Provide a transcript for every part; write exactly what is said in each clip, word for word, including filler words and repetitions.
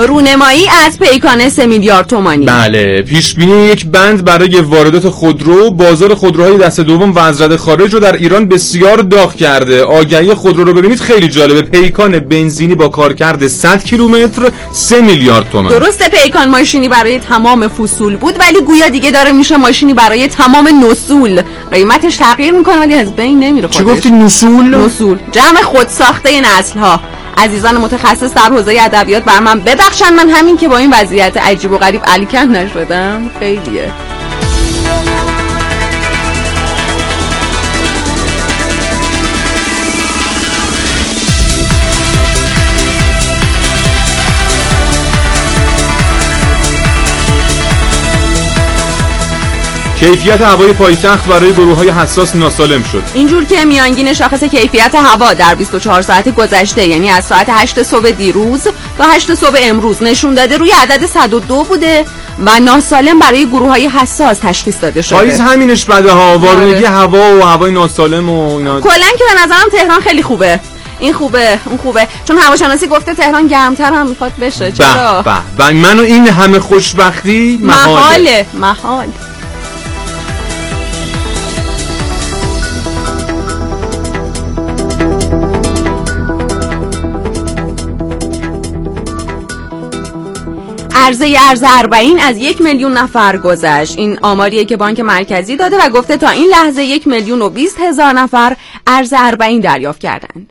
رونمایی از پیکان سه میلیارد تومانی. بله، پیش بینی یک بند برای واردات خودرو، بازار خودروهای دست دوم و از رده خارج رو در ایران بسیار داغ کرده. آگهی خودرو رو ببینید خیلی جالبه. پیکان بنزینی با کارکرد صد کیلومتر سه میلیارد تومان. درسته پیکان ماشینی برای تمام فصول بود، ولی گویا دیگه داره میشه ماشینی برای تمام نسول. قیمتش تغییر میکنه ولی از بین نمیره. چی گفتی نسول؟ نسول جمع خودساخته نسل‌ها. عزیزان متخصص در حوزه ادبیات بر من ببخشن، من همین که با این وضعیت عجیب و غریب علیکند نشدم خیلیه. کیفیت هوای پایتخت برای گروه‌های حساس ناسالم شد. اینجور که میانگین شاخص کیفیت هوا در بیست و چهار ساعت گذشته، یعنی از ساعت هشت صبح دیروز تا هشت صبح امروز نشون داده روی عدد صد و دو بوده و ناسالم برای گروه‌های حساس تشخیص داده شده. پاییز همینش بده ها، وارونگی هوا و هوای ناسالم و اینا. کلاً که به نظرم تهران خیلی خوبه. این خوبه، اون خوبه، چون هواشناسی گفته تهران گرمتر هم میخواد بشه. چرا؟ به به منو این همه خوشبختی محاله. محال. عرضه ارز اربعین از یک میلیون نفر گذشت. این آماریه که بانک مرکزی داده و گفته تا این لحظه یک میلیون و بیست هزار نفر ارز اربعین دریافت کردند.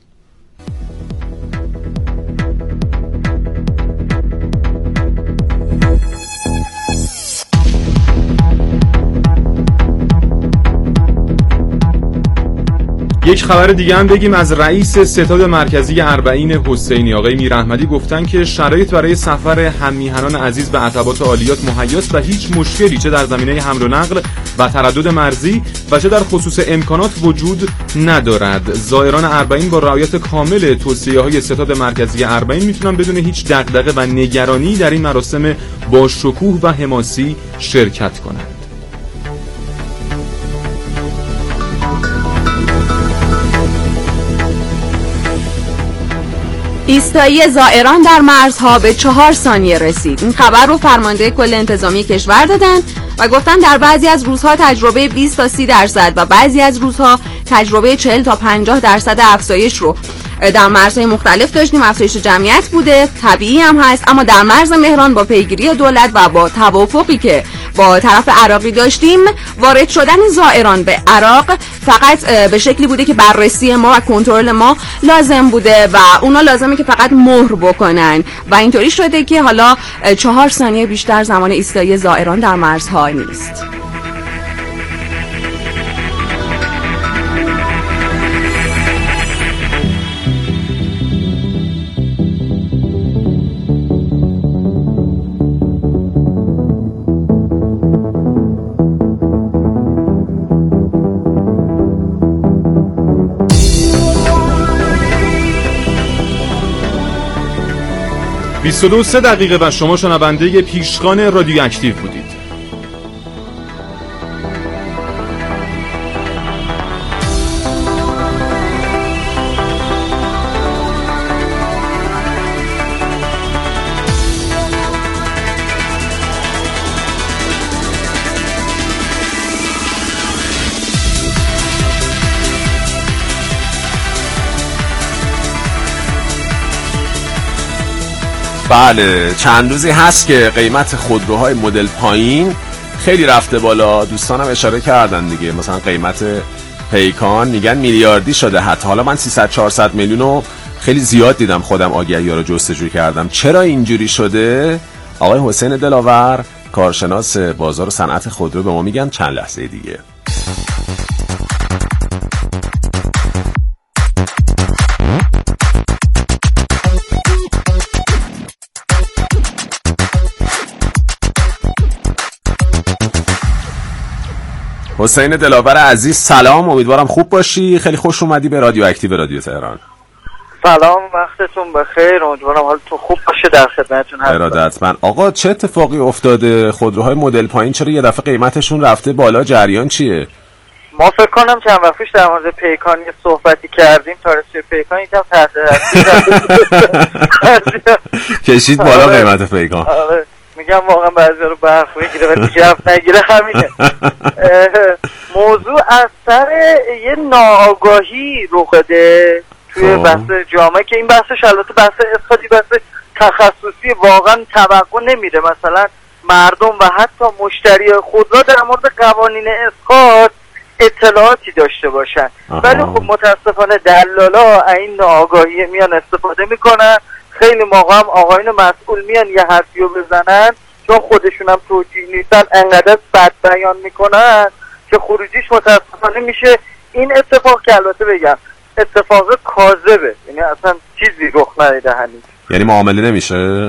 یک خبر دیگه هم بگیم از رئیس ستاد مرکزی اربعین حسینی آقای میراحمدی گفتن که شرایط برای سفر هم‌میهنان عزیز به عتبات عالیات مهیاست و هیچ مشکلی چه در زمینه حمل و نقل و تردد مرزی و چه در خصوص امکانات وجود ندارد. زائران اربعین با رعایت کامل توصیه‌های ستاد مرکزی اربعین میتونن بدون هیچ دغدغه و نگرانی در این مراسم با شکوه و حماسی شرکت کنند. ایستایی زائران در مرزها به چهار ثانیه رسید. این خبر رو فرمانده کل انتظامی کشور دادن و گفتن در بعضی از روزها تجربه بیست تا سی درصد و بعضی از روزها تجربه چهل تا پنجاه درصد افزایش رو در مرزهای مختلف داشتیم. افزایش جمعیت بوده، طبیعی هم هست، اما در مرز مهران با پیگیری دولت و با توافقی که با طرف عراقی داشتیم، وارد شدن زائران به عراق فقط به شکلی بوده که بررسی ما و کنترل ما لازم بوده و اونا لازمه که فقط مهر بکنن و اینطوری شده که حالا چهار ثانیه بیشتر زمان ایستایی زائران در مرزها نیست. بیست و دو سه دقیقه و شما شنونده پیشخوان رادیو اکتیو بودید. بله، چند روزی هست که قیمت خودروهای مدل پایین خیلی رفته بالا. دوستانم اشاره کردن دیگه، مثلا قیمت پیکان میگن میلیاردی شده حتی. حالا من سیصد چهارصد میلیون رو خیلی زیاد دیدم، خودم آگهی‌ها رو جستجو کردم. چرا اینجوری شده؟ آقای حسین دلاور کارشناس بازار و صنعت خودرو به ما میگن چند لحظه دیگه. حسین دلاور عزیز سلام، امیدوارم خوب باشی. خیلی خوش اومدی به رادیو اکتیو رادیو تهران. سلام، وقتتون بخیر، امیدوارم حالتون خوب باشه. در خدمتتون هستم. ارادتمند. آقا چه اتفاقی افتاده؟ خودروهای مدل پایین چرا یه دفعه قیمتشون رفته بالا؟ جریان چیه؟ ما فکر کنم چند وقت پیش در مورد پیکان یه صحبتی کردیم، تاریخچه پیکان یکم تحت کشید بالا قیمت پیکان. میگم واقعا بعضی رو برخ میگیره ولی جفت نگیره همینه. موضوع از سر یه ناآگاهی رخ داده توی بحث جامعه که این بحثش البته بحث اقتصادی بحث تخصصی واقعا توقع نمیره مثلا مردم و حتی مشتری خودرو در مورد قوانین اسقاط اطلاعاتی داشته باشن. ولی خب متاسفانه دلالا این ناآگاهی میان استفاده میکنن. خیلی موقع هم آقایون مسئول میان یه حرفی رو بزنن چون خودشون هم توجیه نیستن انقدر بد بیان میکنن که خروجیش متاسفانه میشه این اتفاق که البته بگم اتفاق کاذبه، یعنی اصلا چیزی رخ ندیده هنوز. یعنی معامله نمیشه؟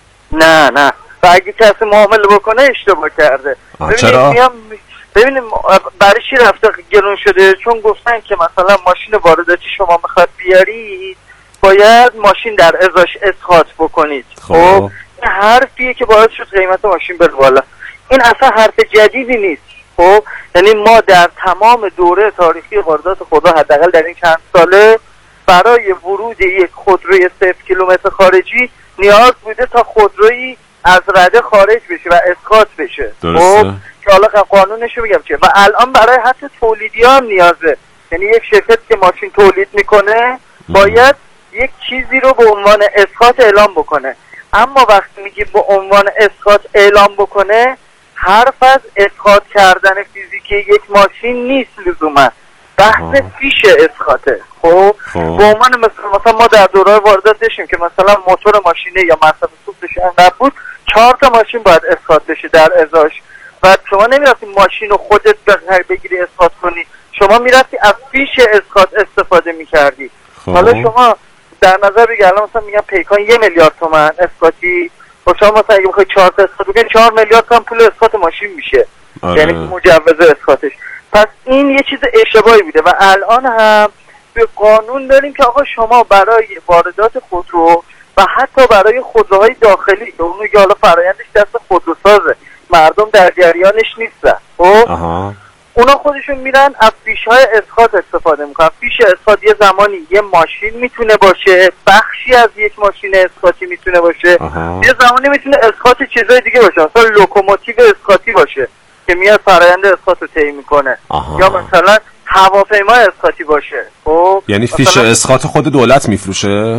نه نه و اگه کسی معامله بکنه اشتباه کرده. چرا؟ ببینیم برای چی رفته گرون شده؟ چون گفتن که مثلا ماشین وارداتی شما میخواد بیاری باید ماشین در ازاش اسقاط بکنید. خب این حرفیه که باعث شد قیمت ماشین بره بالا. این اصلا حرف جدیدی نیست. خب یعنی ما در تمام دوره تاریخی واردات خودرو حداقل در این چند ساله برای ورود یک خودروی صفر کیلومتر خارجی نیاز بوده تا خودرویی از رده خارج بشه و اسقاط بشه. خب که حالا قانونشو میگم چیه و الان برای حتی تولیدی هم نیازه. یعنی یک شرکت که ماشین تولید میکنه باید یک چیزی رو به عنوان اسقاط اعلام بکنه. اما وقتی میگی به عنوان اسقاط اعلام بکنه حرف از اسقاط کردن فیزیکی یک ماشین نیست لزوما، بحث فیش اسقاطه. خب به عنوان مثلا مثلا ما در دوره واردات داشتیم که مثلا موتور ماشینه یا مصرف سوختش انقدر بود چهار تا ماشین باید اسقاط بشه در ازاش و شما نمیرفتی ماشین رو خودت بگیری اسقاط کنی، شما میرفتی از فیش اسقاط استفاده میکردی. حالا شما در نظر بگیر الان مثلا میگم پیکان یه میلیارد تومان اسقاطی و شما مثلا اگه بخوای چهار تا اسقاط بگیری چهار میلیارد تومان پول اسقاط ماشین میشه. آره. یعنی مجوز اسقاطش. پس این یه چیز اشتباهی بوده و الان هم به قانون داریم که آقا شما برای واردات خودرو و حتی برای خودروهای داخلی که اونو که حالا فرآیندش دست خودروسازه مردم در جریانش نیستن. خب اونا خودشون میرن از فیش‌های اسقاط استفاده میکنن. فیش اسقاط یه زمانی یه ماشین میتونه باشه، بخشی از یک ماشین اسقاطی میتونه باشه، آها. یه زمانی میتونه اسقاط چیزای دیگه باشه، مثلا لوکوموتیو اسقاطی باشه که میاد فرآیند اسقاط رو طی میکنه، یا مثلا هواپیما اسقاطی باشه. خب یعنی فیش اسقاط خود دولت میفروشه؟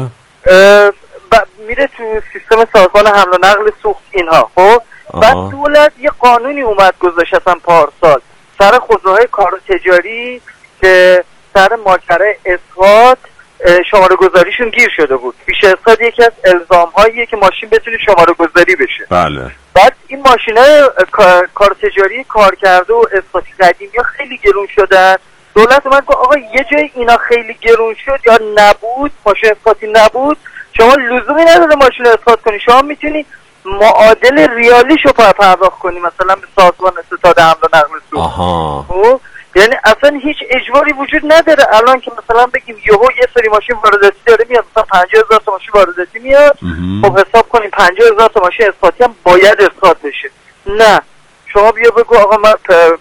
میره تو سیستم سازمان حمل و نقل سوخت اینها. خب بعد دولت یه قانونی اومد گذاشت اصلا پارسال سر خودروهای کار تجاری که سر ماجرای اسقاط شماره گذاریشون گیر شده بود. فیش اسقاط یکی از الزام‌هاییه که ماشین بتونه شماره گذاری بشه. بله. بعد این ماشینای کار تجاری کار کرده و اسقاطی قدیمی خیلی گرون شدن. دولت اومد گفت آقا یه جای اینا خیلی گرون شد یا نبود، ماشین اسقاطی نبود، شما لزومی نداره ماشین اسقاط کنی، شما میتونی معادل ریالیشو پرداخت کنی مثلا به سازمان ستاد حمل و نقل سوخت. آها. خب یعنی اصلا هیچ اجباری وجود نداره الان که مثلا بگیم یهو یه سری ماشین وارداتی داره میاد مثلا پنجاه هزار تا ماشین وارداتی میاد، خب حساب کنیم پنجاه هزار تا ماشین اسقاطی هم باید اسقاط بشه. نه شما بیا بگو آقا من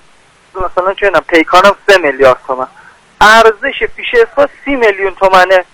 مثلا چه میدونم پیکانم سه میلیارد تومان، ارزش فیش اسقاط سی میلیون تومانه.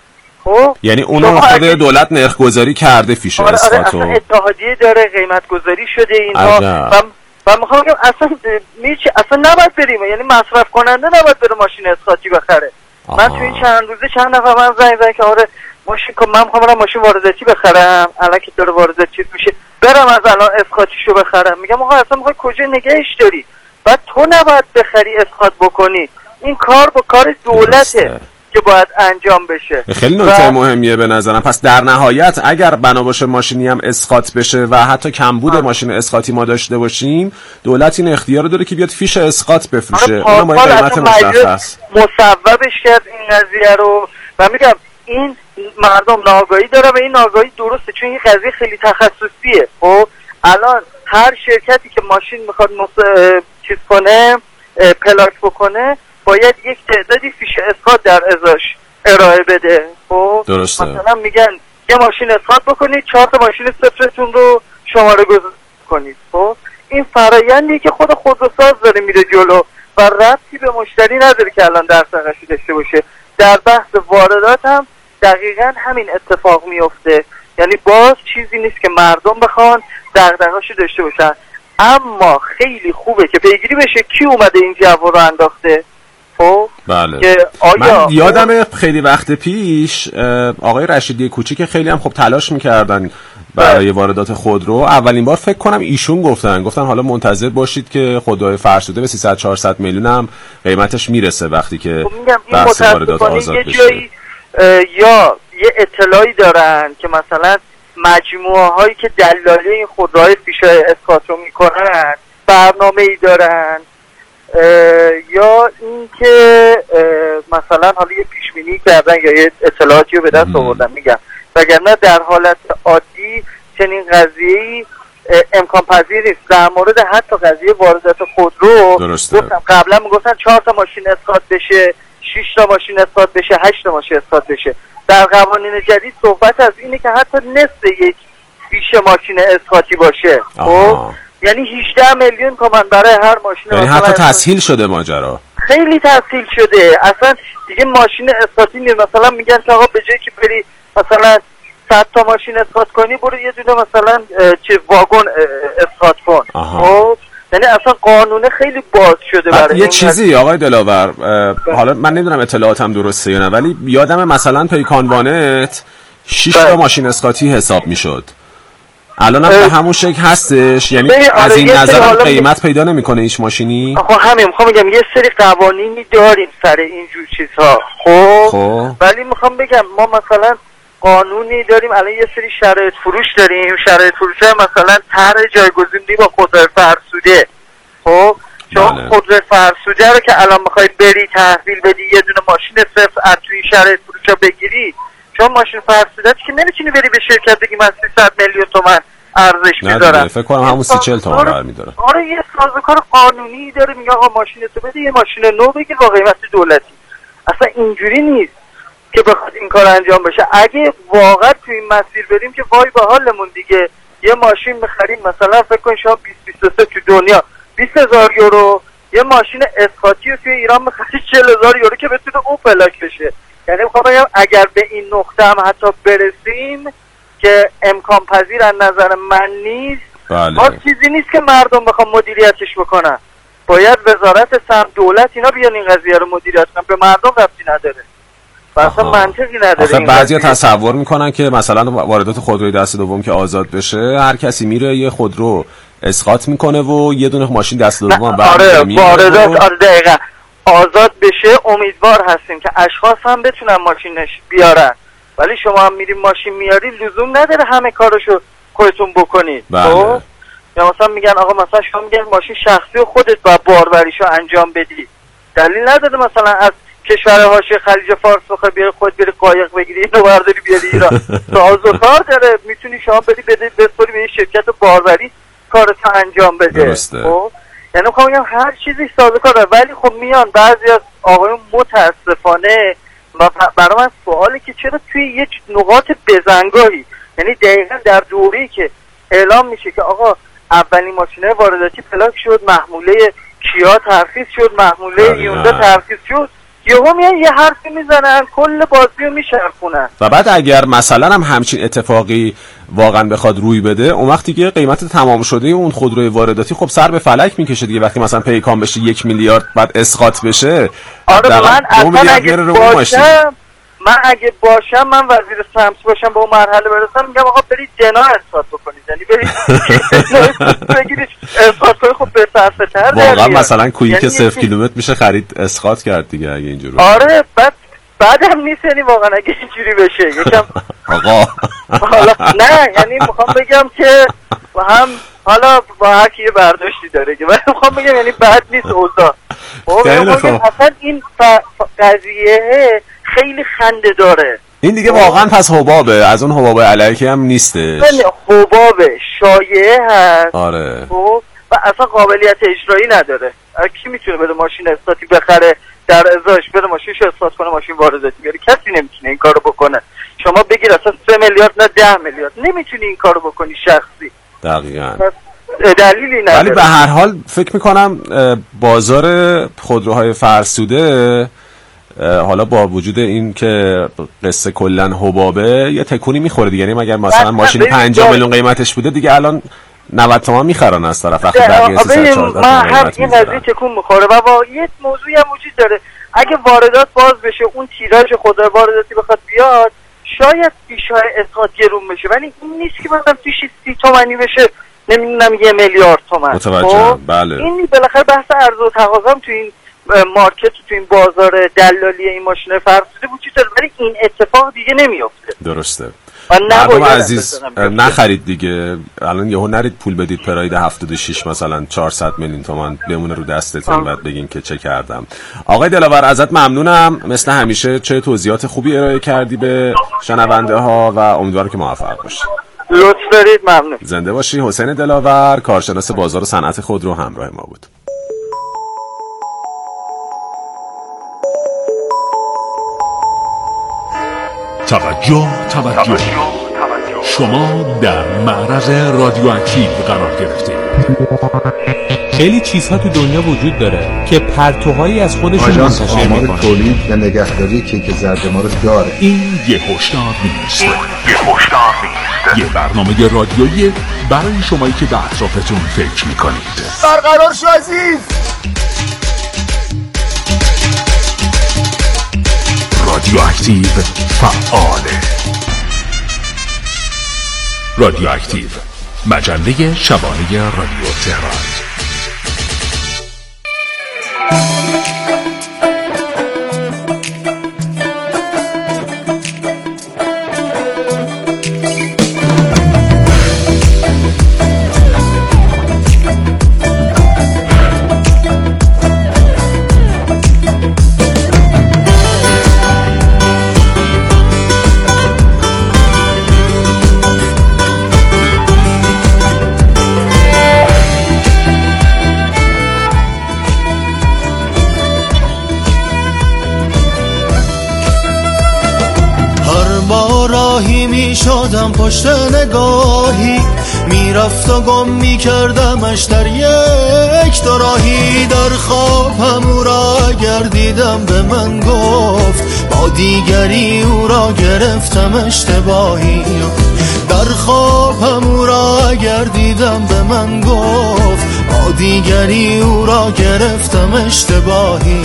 خب یعنی اونو خود دولت نرخ گذاری کرده فیش آره اسقاطو. آره اصلا اتحادیه داره قیمت گذاری شده اینها و و میخوام بگم اصلا میشه اصلا نباید بریم، یعنی مصرف کننده نباید بره ماشین اسقاطی بخره. آها. من تو این چند روزه چند نفر من زنگ زدن که آره ماشین که من میخوام برم ماشین وارداتی بخرم الان که داره واردات چیز میشه برم از الان اسقاطیشو بخرم. میگم آقا اصلا میخوای کجا نگهش داری؟ بعد تو نباید بخری اسقاط بکنی، این کار با کار دولته که باید انجام بشه. خیلی نکته مهمیه به نظرم. پس در نهایت اگر بنا باشه ماشینی هم اسقاط بشه و حتی کمبود ماشین اسقاطی ما داشته باشیم، دولت این اختیار داره که بیاد فیش اسقاط بفروشه. اونم با قیمت مشخص مصوبش کرد این قضیه رو و میگم این مردم ناآگاهی داره و این ناآگاهی درسته چون این قضیه خیلی تخصصیه. خب الان هر شرکتی که ماشین میخواد مص... چیز کنه پلاک بکنه باید یک تعدادی فیش اسقاط در ازاش ارائه بده. خب درسته. مثلا میگن یه ماشین اسقاط بکنید چهار تا ماشین صفرتون رو شماره گذاری کنید. خب این فرآیندی که خود خودروساز داره میره جلو و ربطی به مشتری نداره که الان دغدغه‌اش داشته باشه. در بحث واردات هم دقیقاً همین اتفاق میفته، یعنی باز چیزی نیست که مردم بخوان دغدغه‌اشو داشته باشن. اما خیلی خوبه که پیگیری بشه کی اومده این جو رو انداخته. خب بله. که آیا من یادم خیلی وقت پیش آقای رشیدی کوچیک خیلی هم خب تلاش میکردن برای واردات خودرو. اولین بار فکر کنم ایشون گفتن گفتن حالا منتظر باشید که خودروی فرسوده به سیصد چهارصد میلیون هم قیمتش میرسه وقتی که بحث واردات آزاد بشه. یا یه اطلاعی دارن که مثلا مجموعه هایی که دلالی این خودروهای فیشای اسکات رو میکنن برنامه ای دارن، یا اینکه مثلا حالا یه پیش بینی کردن یا یه اطلاعاتی رو به دست آوردن. میگم وگرنه در حالت عادی چنین قضیه‌ای امکان پذیر نیست. در مورد حتی قضیه واردات خودرو گفتم قبلا میگفتن چهار تا ماشین اسکات بشه، شش تا ماشین اسکات بشه، هشت تا ماشین اسکات بشه. در قوانین جدید صحبت از اینه که حتی نصف یک فیش ماشین اسکاتی باشه. خب یعنی هجده میلیون تومان برای هر ماشین. یعنی حتی تسهیل شده ماجرا، خیلی تسهیل شده. اصلا دیگه ماشین اسکاتی نیست. مثلا میگن که آقا به جایی که بری مثلا صد تا ماشین اسکات کنی برو یه دونه مثلا چه واگن اسکات کن. خب یعنی اصلا قانونه خیلی باز شده برای یه چیزی آقای دلاور. حالا من نمیدونم اطلاعاتم درسته یا نه، ولی یادم مثلا پیکان وانت شش تا ماشین اسکاتی حساب میشد. الان هم به همون شکل هستش، یعنی از این نظر قیمت پیدا نمیکنه هیچ ماشینی. آخه همین میخوام بگم یه سری قوانینی داریم سر اینجور چیزها. خب خب ولی میخوام بگم ما مثلا قانونی داریم، الان یه سری شرایط فروش داریم. شرایط فروش مثلا طرح جایگزینی با خودروی فرسوده. خب چون خودروی فرسوده رو که الان میخوای بری تحویل بدی یه دونه ماشین صفر از توی شرایط فروشا بگیری، چون ماشین فرسوده که نمیتونی بری به شرکت بگی من سیصد میلیون تومان ارزش میذارم. فکر کنم همون سی چهل تومان قرار میذاره. آره یه سازوکار قانونی داره میگه آقا ماشین تو بده یه ماشین نو بگیر با قیمت دولتی. اصلا اینجوری نیست که بخواد این کار انجام بشه. اگه واقعا تو این مسیر بریم که وای به حالمون دیگه. یه ماشین میخریم مثلا فکر کن شما بیست بیست و سه تو دنیا بیست هزار یورو، یه ماشین اسکاتی رو توی ایران میخری چهل هزار یورو که بتونه اوپلاک بشه. یعنی میخوام بگم اگر به این نقطه هم حتی برسیم که امکان پذیر از نظر من نیست، بله. ما چیزی نیست که مردم بخوام مدیریتش بکنن. باید وزارت سمت دولت اینا بیان این قضیه رو مدیریت کنن، به مردم ربطی نداره. اصلا منطقی نداره. آخه بعضیا تصور میکنن که مثلا واردات خودروی دست دوم که آزاد بشه هر کسی میره یه خودرو اسقاط میکنه و یه دونه ماشین دست دوم برمی‌داره. آره واردات آره دقیقاً آزاد بشه. امیدوار هستیم که اشخاص هم بتونن ماشینش بیارن، ولی شما هم میریم ماشین میاری لزوم نداره همه کارشو خودتون بکنید. بله. یا مثلا میگن آقا مثلا شما میگن ماشین شخصی و خودت با باروریشو انجام بدی، دلیل نداره مثلا از کشور حاشیه خلیج فارس بخوای بیاری خود بری قایق بگیری اینو برداری بیاری ایران. سازوکار داره، میتونی شما بری بده بسپاری به یه شرکت باروری کارتو انجام بده. خب یعنی میخوام بگم هر چیزی سازوکار داره، ولی خب میان بعضی از آقایون متاسفانه و برای من سوالی که چرا توی یه نقاط بزنگاهی، یعنی دقیقا در دوره‌ای که اعلام میشه که آقا اولین ماشینه وارداتی پلاک شد، محموله کیا ترخیص شد، محموله یوندا ترخیص شد، یهو میان یه حرفی میزنن کل بازی رو میشرخونن. و بعد اگر مثلا هم همچین اتفاقی واقعا بخواد روی بده، اون وقتی که قیمت تمام شده اون خودروی وارداتی خب سر به فلک میکشه دیگه. وقتی مثلا پیکان بشه یک میلیارد بعد اسقاط بشه. آره من اصلا اگه باشم من اگه باشم من وزیر سمت باشم به اون مرحله برسم میگم آقا برید جنا اسقاط بکنید، یعنی برید بگیرید اسقاط کنید. خب به صرفه تر واقعا مثلا کویی که صفر کیلومتر میشه خرید اسقاط کرد دیگه اگه اینجوری. آره بعد بعدم نیست یعنی واقعا اگه اینجوری بشه یکم آقا حالا نه یعنی میخوام بگم که هم حالا با هر کی برداشتی داره که، ولی میخوام بگم یعنی بد نیست اوضاع. اصلا این قضیه خیلی خنده داره. این دیگه واقعا پس حبابه، از اون حباب علیکی هم نیستش. حبابه شایعه هست. آره. و اصلا قابلیت اجرایی نداره. کی میتونه بره ماشین اسقاطی بخره در ازاش بره ماشینش اسقاط کنه ماشین وارداتی بیاره؟ کسی نمیتونه این کارو بکنه. شما بگیر اصلا سه میلیارد نه ده میلیارد نمیتونی این کارو بکنی شخصی. دقیقاً. دلیلی نداره. ولی به هر حال فکر میکنم بازار خودروهای فرسوده حالا با وجود این که قصه کلن حبابه یه تکونی میخوره دیگه. یعنی مگر مثلا ماشین پنجاه میلیون قیمتش بوده دیگه الان نود تومن میخرن از طرف وقتی بقیه سیصد چهارده من هم این قضیه تکون میخوره و با یه موضوعی هم وجود داره. اگه واردات باز بشه اون تیراژ خودرو وارداتی بخواد بیاد شاید پیش‌های اسقاط گرون بشه، ولی این نیست که مثلا پیشی سی تومانی بشه نمیدونم یه میلیارد تومن. متوجهم. بله این بالاخره بحث عرضه و تقاضا تو این مارکت تو این بازار دلالی این ماشین فرسوده وجود داره، ولی این اتفاق دیگه نمیفته. درسته. مردم عزیز نخرید دیگه. الان یهو نرید پول بدید پراید هفتاد و شش مثلا چهارصد میلیون تومان بمونه رو دستتون بعد بگین که چه کردم. آقای دلاور ازت ممنونم، مثل همیشه چه توضیحات خوبی ارائه کردی به شنونده ها و امیدوارم که موفق باشی. لطف دارید. ممنون. زنده باشی. حسین دلاور کارشناس بازار و صنعت خودرو همراه ما بود. توجه توجه شما در معرض رادیواکتیو قرار گرفتید. خیلی چیزها تو دنیا وجود داره که پرتوهایی از خودشون منتشر میکنه. تولید و نگهداری کیک زرد ما رو داره. این یه هشدار نیست. یه هشدار نیست. یه برنامه رادیویی برای شمایی که به اطرافتون فکر میکنید. برقرار شو عزیز. رادیواکتیو فعاله. رادیواکتیو مجله شبانه رادیو تهران. شدم پشت نگاهی میرفت و گم میکردمش در یک دوراهی. در خوابم او را گردیدم به من گفت با دیگری او را گرفتم اشتباهی. در خوابم او را گردیدم به من گفت با دیگری او را گرفتم اشتباهی.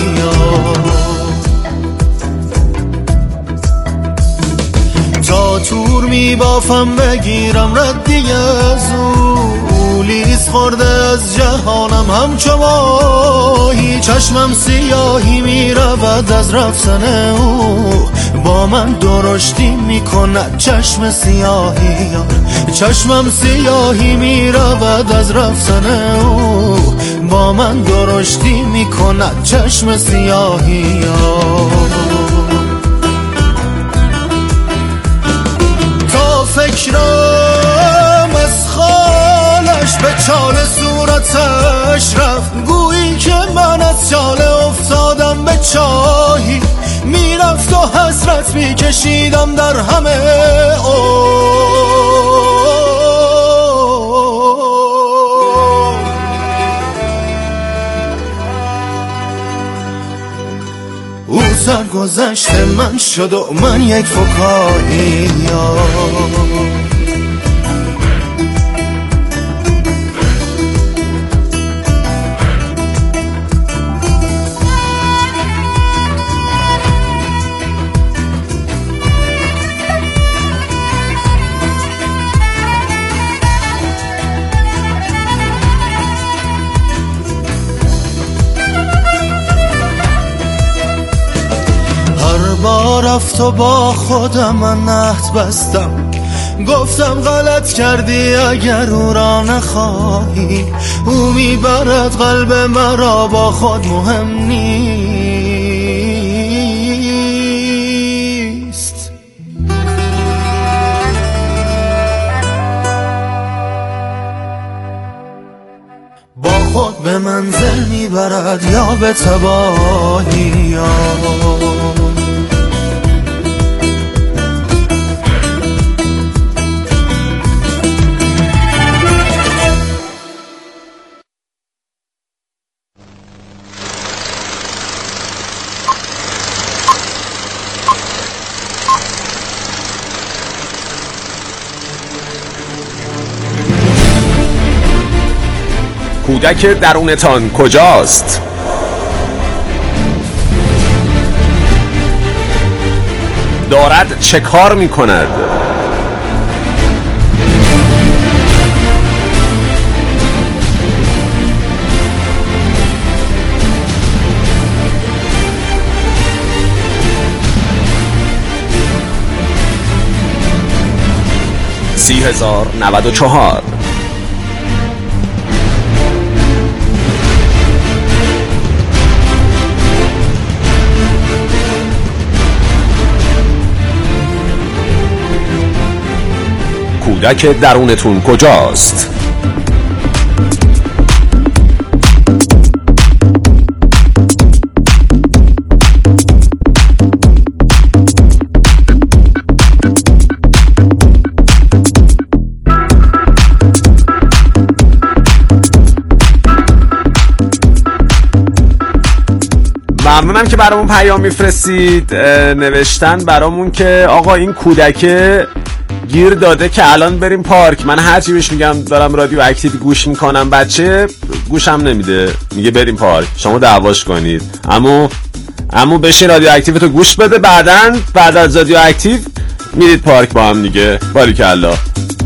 تا تور می بافم بگیرم ردی از او، لیز خورده از جهانم همچو ماهی. چشمم سیاهی می رود از رفتن او، با من درشتی می کند چشم سیاهی. چشمم سیاهی می رود از رفتن او، با من درشتی می کند چشم سیاهی. فکرم از خالش به چال صورتش رفت، گویی که من از چاله افتادم به چاهی. میرفت و حسرت میکشیدم در همه او سرگذشت من شد و من یک فکاهی. رفت و با خودم من عهد بستم، گفتم غلط کردی اگر او را نخواهی. او میبرد قلب مرا با خود مهم نیست. با خود به منزل میبرد یا به تباهی. کودک درونتان کجاست؟ دارد چه کار می کند؟ سی هزار نود و چهار. کودک درونتون کجاست؟ ممنونم که برامون پیام میفرستید. نوشتن برامون که آقا این کودکه گیر داده که الان بریم پارک. من هرچی بهش میگم دارم رادیو اکتیو گوش میکنم، بچه گوشم نمیده، میگه بریم پارک. شما دعواش کنید. اما اما بشین رادیو اکتیو تو گوش بده، بعدن بعد از رادیو اکتیو میرید پارک با هم دیگه. باریکالله.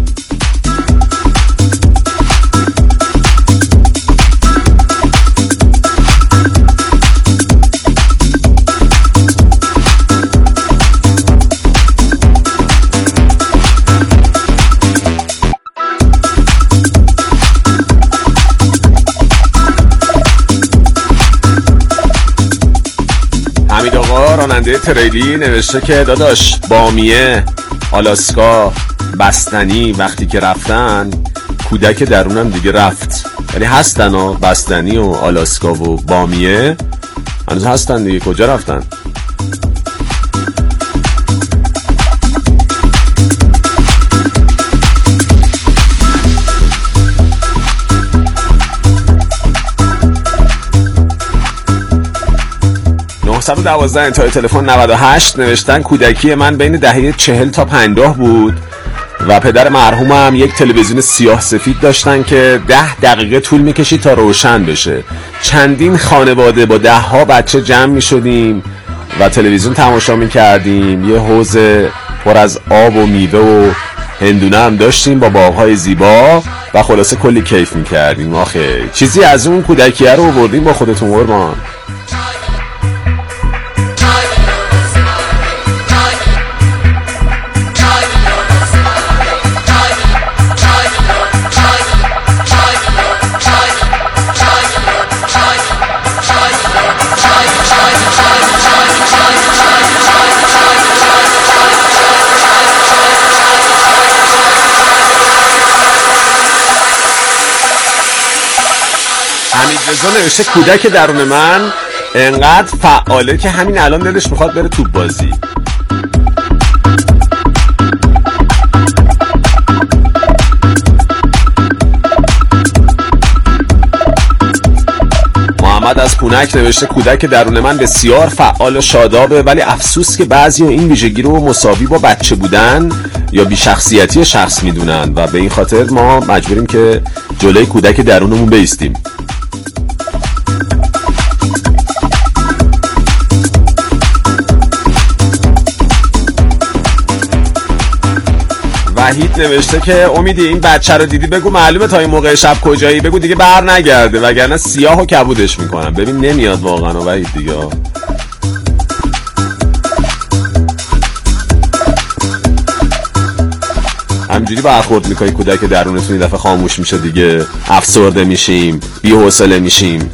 راننده تریلی نوشته که داداش بامیه، آلاسکا، بستنی وقتی که رفتن کودک درونم دیگه رفت. یعنی هستن و بستنی و آلاسکا و بامیه هنوز هستن دیگه، کجا رفتن؟ نه یک دو انتهای تلفن نود و هشت نوشتن کودکی من بین دهه چهل تا پنجاه بود و پدر مرحومم یک تلویزیون سیاه سفید داشتن که ده دقیقه طول میکشید تا روشن بشه. چندین خانواده با ده ها بچه جمع میشدیم و تلویزیون تماشا میکردیم. یه حوض پر از آب و میوه و هندونه هم داشتیم با باغ‌های زیبا و خلاصه کلی کیف میکردیم. آخه چیزی از اون کودکیه رو آوردیم با خودتون قربان. رضا نوشته کودک درون من انقدر فعاله که همین الان دلش میخواد بره توپ بازی. محمد از پونک نوشته کودک درون من بسیار فعال و شادابه، ولی افسوس که بعضی این ویژگی رو مساوی با بچه بودن یا بی شخصیتی شخص میدونن و به این خاطر ما مجبوریم که جلوی کودک درونمون بایستیم. وحید نوشته که امیدی این بچه رو دیدی بگو معلومه تا این موقع شب کجایی، بگو دیگه بر نگرده وگرنه سیاه و کبودش میکنم. ببین نمیاد واقعا وحید دیگه. همجوری برخورد میکنی کودک درونتون این دفعه خاموش میشه دیگه، افسرده میشیم، بی حوصله میشیم.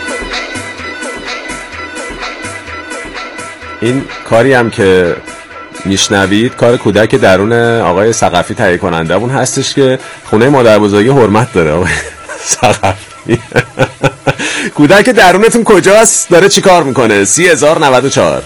این کاری هم که میشنوید کار کودک درون آقای ثقفی تهیه کننده اون هستش که خونه مادر بزرگی حرمت داره. آقای ثقفی کودک درونتون کجاست؟ داره چی کار میکنه؟ سی هزار نود و چهار.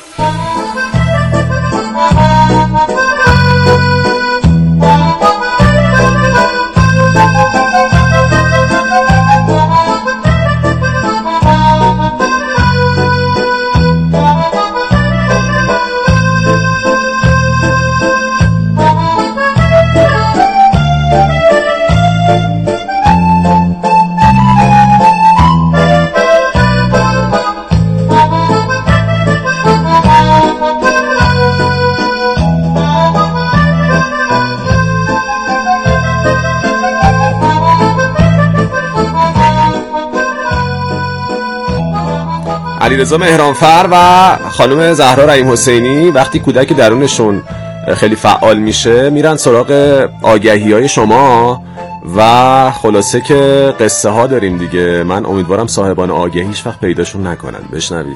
علیرضا مهرانفر و خانم زهرا رحیم حسینی وقتی کودک درونشون خیلی فعال میشه میرن سراغ آگهی‌های شما و خلاصه که قصه ها داریم دیگه. من امیدوارم صاحبان آگهی هیچ وقت پیداشون نکنن. بشنوید.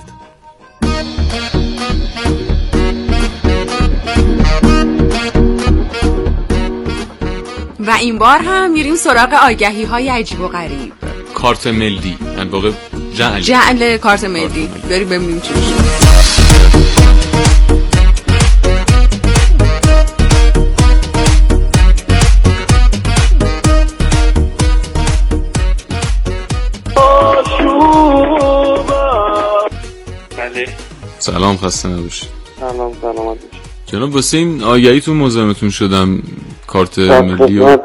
و این بار هم میریم سراغ آگهی های عجیب و غریب. کارت ملی در واقع جعل جعل کارت ملی. بریم ببینیم چی میشه. سلام، خسته نباشید. سلام سلامت باشید جناب. واسه این آگهیتون مزاحمتون شدم، کارت ملی و...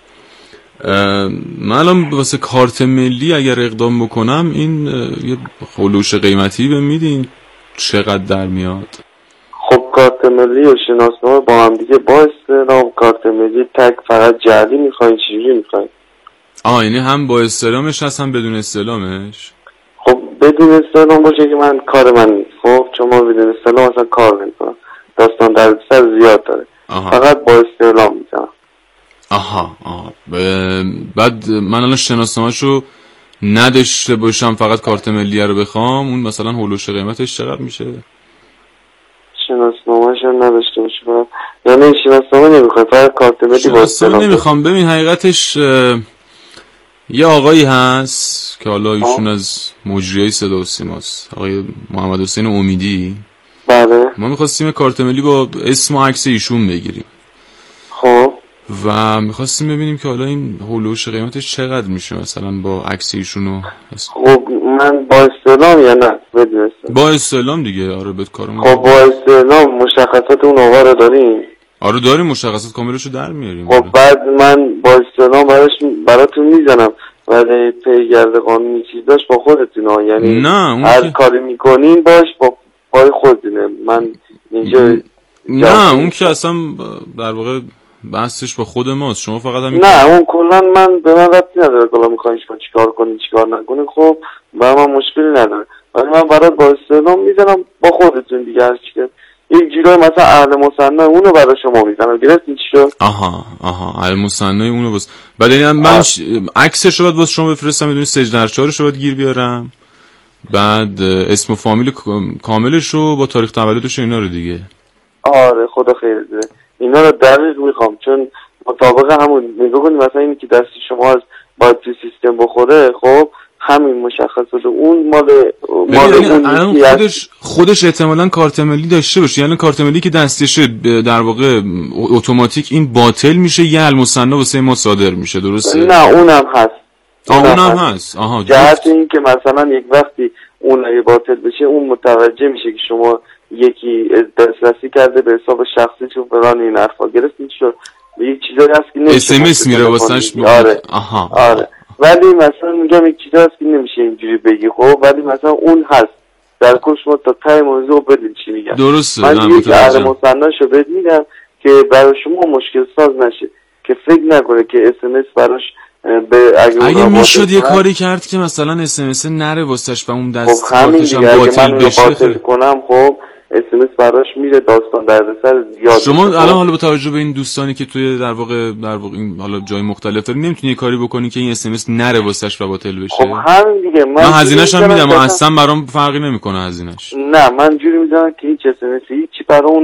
من الان واسه کارت ملی اگر اقدام بکنم این یه خلوش قیمتی به میدین چقدر در میاد؟ خب کارت ملی و شناسنامه با هم دیگه با استعلام، کارت ملی تک فقط جعلی میخواین چجوری میخواین؟ آه یعنی هم با استعلامش هست هم بدون استعلامش؟ خب بدون استعلام باشه که من کار من نیست. خب چون ما بدون استعلام اصلا کار نمیکنم، داستان در سر زیاد داره. آها. فقط با استعلام میزنم. آها آها ب... بعد من الان شناسنامه‌شو نداشته باشم فقط کارت ملی رو بخوام، اون مثلا هولوش قیمتش چقدر میشه؟ شناسنامه‌شو نداشته باشه فقط، یعنی شناسنامه نمیخوام فقط کارت ملی با استعلام نمیخوام. ببین حقیقتش یه آقایی هست که حالا ایشون از مجریای صدا و سیماست، آقای محمد حسین امیدی. بله. ما میخواستیم کارت ملی با اسم و عکس ایشون بگیریم. خب و میخواستیم ببینیم که حالا این هولوش قیمتش چقدر میشه مثلا با عکس ایشون و خب من با استعلام یا نه بدون استعلام؟ با استعلام دیگه. آره بهت کارم. خب با استعلام مشخصات اون آقا رو داریم؟ آره داریم، مشخصات کاملشو در میاریم. خب بعد من با استعلام براش براتون میزنم، ولی پیگرد قانونی چیز داشت با خودتون ها، یعنی نه اون هر که... کاری میکنین باش با پای خودتونه. من اینجا نه اون که اصلا در واقع بحثش با خود ماست. شما فقط همین نه اون کلا من به من ربطی نداره کلا میخواین شما چیکار کنین چیکار نکنین، خب برای من مشکلی نداره، ولی من برات با استعلام میزنم با خودتون دیگه. هر چی که یک جیرای مثلا اهل مصنع اونو برای شما میزنم. گرفتین چی شد؟ آها آها اهل مصنع اونو بس. بعد یعنی من عکسش رو بعد واسه شما بفرستم، میدونی سجدرچارش رو بعد گیر بیارم، بعد اسم و فامیل کاملش رو با تاریخ تولدش اینا رو دیگه. آره خدا خیر بده. اینا رو دقیق میخوام چون مطابق همون نگاه کنیم مثلا اینی که دست شما از باید تو سیستم بخوره، خب همین مشخصات اون مال مال اون خودش خودش احتمالاً کارت ملی داشته باشه، یعنی کارت ملی که دستشه در واقع اتوماتیک این باطل میشه یه المصنع واسه ما صادر میشه. درسته؟ نه اونم هست. اونم اونم هست. هست. آها جهت این که مثلا یک وقتی اون اگه باطل بشه اون متوجه میشه که شما یکی دسترسی کرده به حساب شخصی چون فلان این حرفا. گرفتین شد یک چیزایی هست که نمیشه اس ام اس میره واسش. آره آها آره ولی مثلا میگم یک چیزا هست که نمیشه اینجوری بگی. خب ولی مثلا اون هست در کل شما تا ته موضوع بدین چی میگم. درسته. من یک عرض مصنعشو بهت میگم که برای شما مشکل ساز نشه، که فکر نکنه که اس ام اس براش به اگه, اگه میشد یه کاری کرد که مثلا اس ام اس نره واسش و اون دست خب همین دیگه باطل بشه. باطل کنم خب اس ام اس براش میره داستان دردسر زیاد. شما الان حالا با توجه به این دوستانی که توی در واقع در واقع این حالا جای مختلف دارین نمیتونی یه کاری بکنی که این اس ام اس نره واسش و باطل بشه؟ خب همین دیگه. من, من هزینه‌ش هم میدم، اصلا برام فرقی نمیکنه هزینه‌ش. نه من جوری میذارم که هیچ اس ام اس هیچ برام